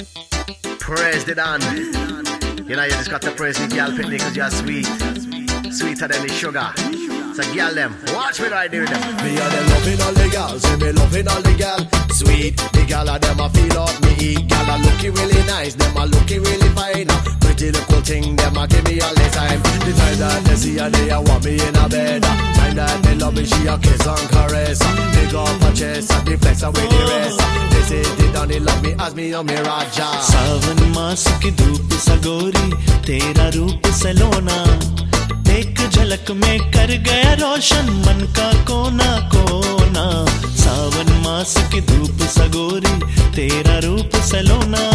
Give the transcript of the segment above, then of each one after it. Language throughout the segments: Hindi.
Praise the Dan. You know, you just got to praise the girl picnic because you're sweet. Sweeter than the sugar. So girl them, watch me right do them. Me and them loving all the girls, say me loving all the girl. Sweet, the girl of them a feel up me eat. Girl a looking really nice, them a looking really fine. Pretty little thing, them a give me all the time. The time that they see her, they a want me in a bed. Time that they love me, she a kiss and caress. Big up her chest and the flex away the rest. They say they don't love me as me on me Raja. सावन मास की धूप सगोरी, तेरा रूप सलोना, एक झलक में कर गया रोशन मन का कोना कोना. सावन मास की धूप सगोरी, तेरा रूप सलोना.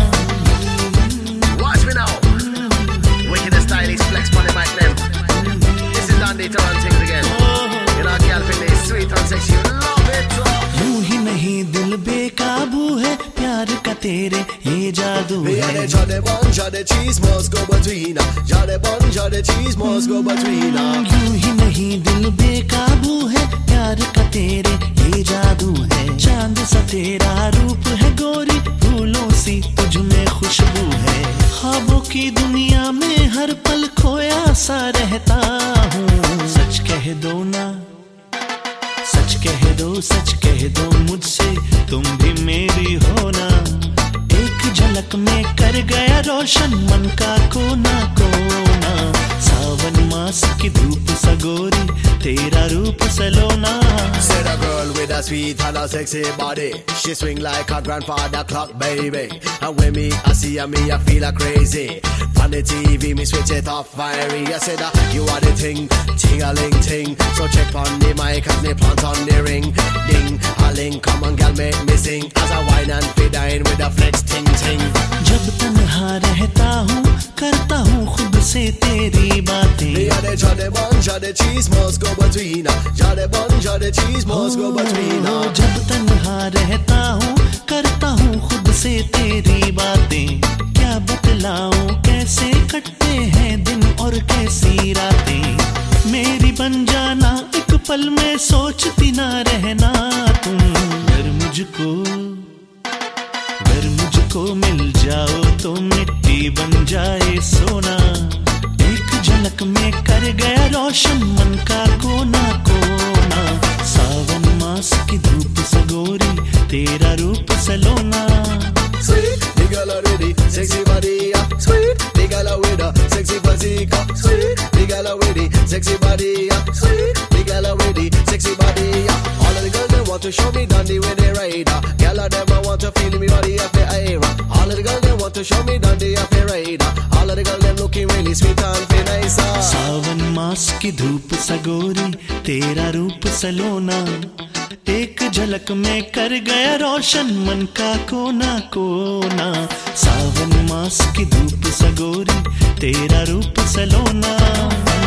Watch me now. Wicked and stylish flex on the mic them. This is Dandy turn things again. You know girl feel this sweet and sexy. Love it. यूं ही नहीं दिल बेकाबू है, प्यार का तेरे ये जादू है. Me the bun, the cheese must go between. The bun, the cheese must go between. यूं ही नहीं दिल बेकाबू है, प्यार का तेरे ये जादू है. चांद सा तेरा रूप है गोरी, फूलों सी तुझ में खुशबू है. ख्वाबों की दुनिया में हर पल खोया सा रहता हूँ. सच कह दो ना, सच कह दो, सच कह दो मुझसे, तुम भी मेरी हो ना. एक झलक में कर गया रोशन मन का कोना कोना. सावन मास की धूप सगोरी, तेरा रूप सलोना. Said a girl with a sweet and a sexy body. She swing like a grandfather clock, baby. And when me I see her, me I feel a crazy. On the TV, me switch it off fiery. I said you are the thing, ting-a-ling ting. So check on the mic as me plant on the ring. Ding, a ling, come on girl make me sing. As I wine and fit in with a flex ting-ting. जब तन्हा रहता हूँ, करता हूँ खुद से तेरी बातें. Me and the bun, the cheese must go between. The bun, the cheese must go between. जब तन्हा रहता हूँ, करता हूँ खुद से तेरी बातें. क्या बतलाऊं कैसे कटते हैं दिन और कैसी रातें. मेरी बन जाना एक पल में सोचती ना रहना तुम. अगर मुझको मिल जाओ तो मिट्टी बन जाए सोना. एक झलक में कर गया रोशन मन का कोना कोना. सावन मास की धूप सगोरी, तेरा रूप सलोना. Sweet, the girl already, sexy body, sweet, the girl with a sexy physique, sweet, the girl already, sexy body, sweet, the girl already, sexy body. All of the girls they want to show me dandy when they ride. Girl of them I want to feel me body up the air. All of the girls they want to show me dandy up the ride. All of the girls them looking really sweet and feel nice. सावन मास की धूप सगोरी, तेरा रूप सलोना. एक झलक में कर गया रोशन मन का कोना कोना. सावन मास की धूप सगोरी, तेरा रूप सलोना.